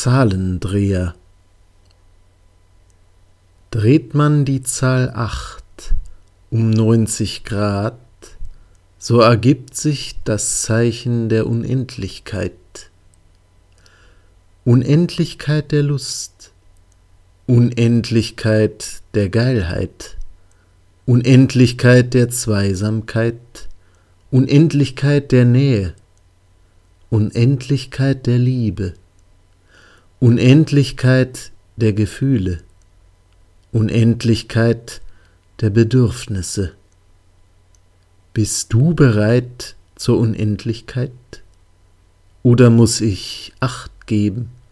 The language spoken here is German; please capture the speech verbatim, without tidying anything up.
Zahlendreher. Dreht man die Zahl acht um neunzig Grad, so ergibt sich das Zeichen der Unendlichkeit. Unendlichkeit der Lust, Unendlichkeit der Geilheit, Unendlichkeit der Zweisamkeit, Unendlichkeit der Nähe, Unendlichkeit der Liebe, Unendlichkeit der Gefühle, Unendlichkeit der Bedürfnisse. Bist du bereit zur Unendlichkeit? Oder muss ich Acht geben?